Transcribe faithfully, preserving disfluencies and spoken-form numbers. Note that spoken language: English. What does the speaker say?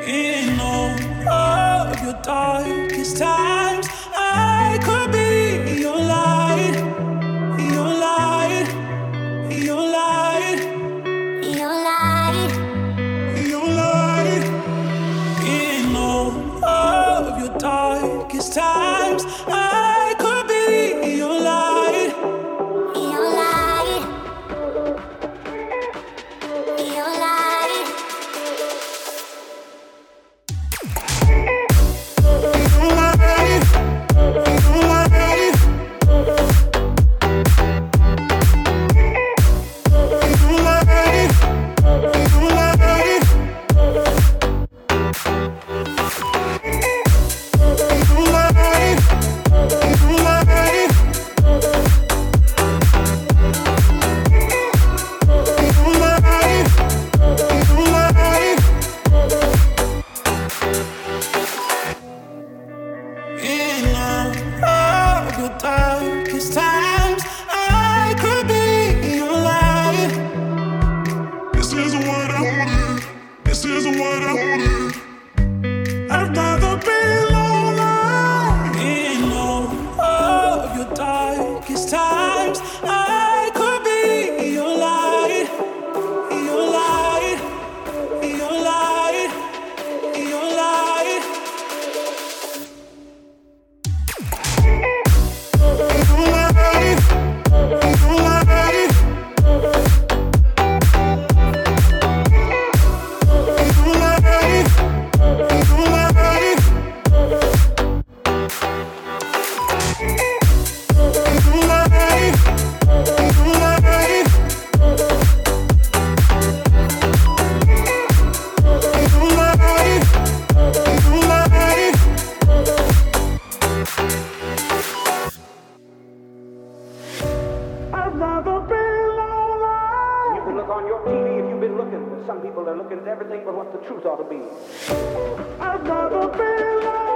In all of your darkest times, I could be your light, your light, your light, your light, your light. In all of your darkest times, I could be your light, your light, your light. In all of your darkest times, I could be your light. This isn't what I wanted. This isn't what I wanted. I'd rather be lonely. In all of your darkest times, I could be your light, your light, your light, your light. I'd rather be lonely. You can look on your T V if you've been looking. Some people are looking at everything but what the truth ought to be. I'd rather be lonely.